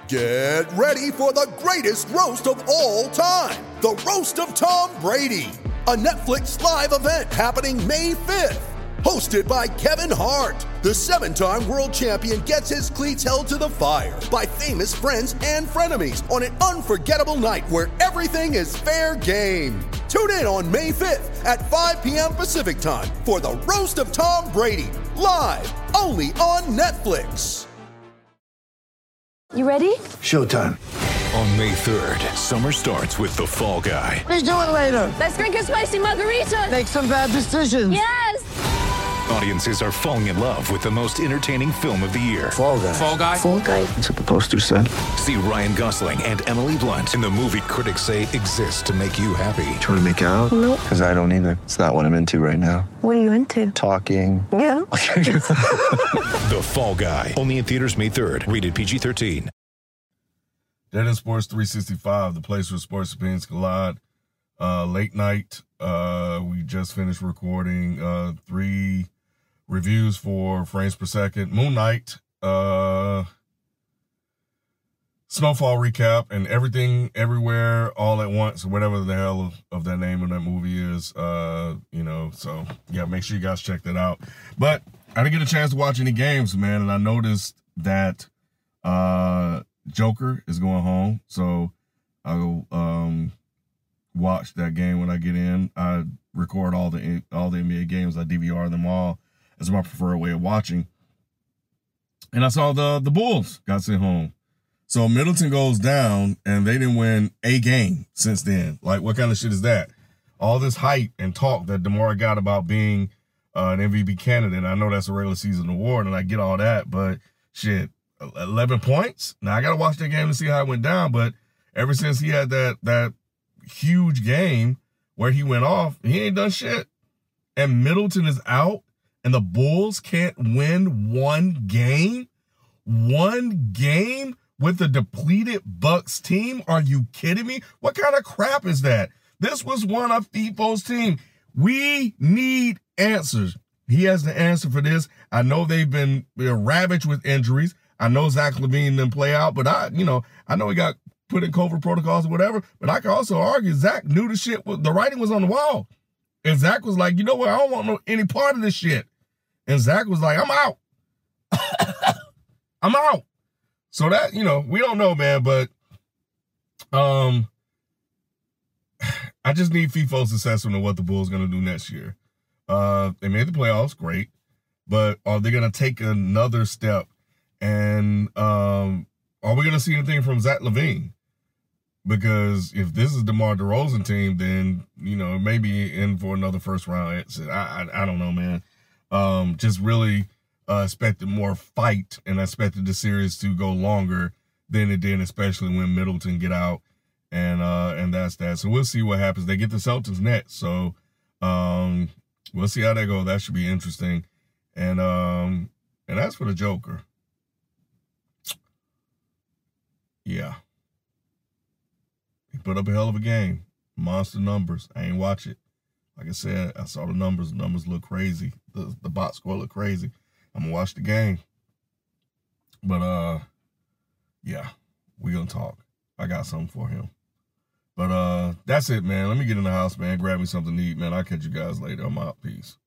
Get ready for the greatest roast of all time, the Roast of Tom Brady, a Netflix live event happening May 5th. Hosted by Kevin Hart, the 7-time world champion gets his cleats held to the fire by famous friends and frenemies on an unforgettable night where everything is fair game. Tune in on May 5th at 5 p.m. Pacific time for the Roast of Tom Brady, live only on Netflix. You ready? Showtime. On May 3rd, summer starts with The Fall Guy. Let's do it later. Let's drink a spicy margarita. Make some bad decisions. Yes! Audiences are falling in love with the most entertaining film of the year. Fall Guy. Fall Guy? Fall guy. That's what the poster said. See Ryan Gosling and Emily Blunt in the movie critics say exists to make you happy. Trying to make it out? Nope. Because I don't either. It's not what I'm into right now. What are you into? Talking. Yeah. The Fall Guy. Only in theaters May 3rd. Rated PG-13. Dead End Sports 365, the place where sports opinions collide. Late night. We just finished recording 3 reviews for Frames Per Second. Moon Knight, Snowfall recap, and Everything Everywhere All at Once, or whatever the hell of that name of that movie is. So yeah, make sure you guys check that out. But I didn't get a chance to watch any games, man, and I noticed that Joker is going home, so I'll watch that game when I get in. I record all the NBA games. I DVR them all as my preferred way of watching. And I saw the Bulls got sent home. So Middleton goes down, and they didn't win a game since then. Like, what kind of shit is that? All this hype and talk that DeMar got about being an MVP candidate. I know that's a regular season award, and I get all that, but shit, 11 points? Now, I got to watch that game to see how it went down, but ever since he had that huge game where he went off, he ain't done shit. And Middleton is out, and the Bulls can't win one game? One game with a depleted Bucks team? Are you kidding me? What kind of crap is that? This was one of FIFO's team. We need answers. He has the answer for this. I know they've been ravaged with injuries. I know Zach LaVine didn't play out, but I know he got put in COVID protocols or whatever, but I can also argue Zach knew the shit, the writing was on the wall. And Zach was like, you know what, I don't want any part of this shit. And Zach was like, I'm out. I'm out. So that, we don't know, man, but I just need FIFO's assessment of what the Bulls going to do next year. They made the playoffs, great, but are they going to take another step? And are we going to see anything from Zach LaVine? Because if this is DeMar DeRozan team, then, it may be in for another first-round exit. I don't know, man. Just really expected more fight, and I expected the series to go longer than it did, especially when Middleton get out, and that's that. So we'll see what happens. They get the Celtics next, so we'll see how that goes. That should be interesting. And as for the Joker, yeah. He put up a hell of a game. Monster numbers. I ain't watch it. Like I said, I saw the numbers. The numbers look crazy. The box score look crazy. I'm going to watch the game. But, yeah, we going to talk. I got something for him. But that's it, man. Let me get in the house, man. Grab me something to eat, man. I'll catch you guys later. I'm out. Peace.